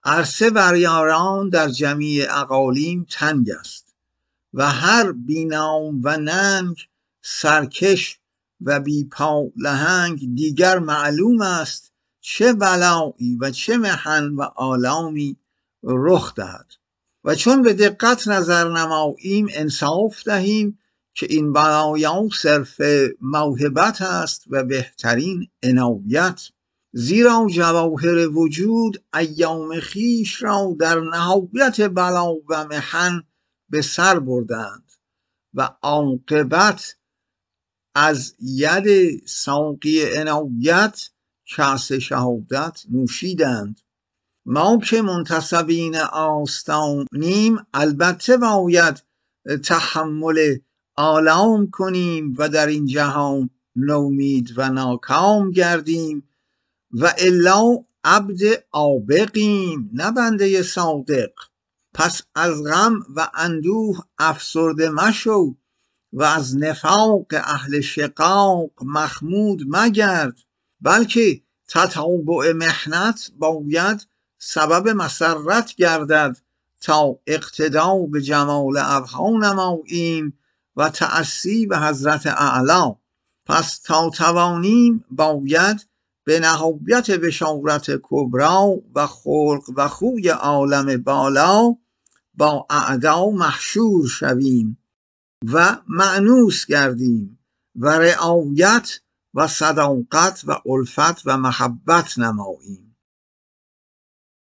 عرصه بر یاران در جمیع اقالیم تنگ است و هر بینام و ننگ سرکش و بی پا لهنگ دیگر معلوم است چه بلایی و چه محن و آلامی رخ دهد و چون به دقت نظر نماییم انصاف دهیم که این بلایا صرف موهبت است و بهترین عنایت، زیرا جواهر وجود ایام خویش را در نهایت بلا و محن به سر بردند و عاقبت از ید ساقی عنایت کأس شهادت نوشیدند. ما که منتسبین آستانیم البته باید تحمل آلام کنیم و در این جهان نومید و ناکام گردیم و الا عبد آبقیم نه بنده صادق. پس از غم و اندوه افسرده مشو و از نفاق اهل شقاق مخمود مگرد، بلکه تتابع محنت باید سبب مسرت گردد تا اقتدا به جمال ابها نماییم و تأسی به حضرت اعلی. پس تا توانیم باید به نهایت بشارت کبرا و خلق و خوی عالم بالا با اعدا محشور شویم و مأنوس گردیم و رعایت و صداقت و الفت و محبت نماییم.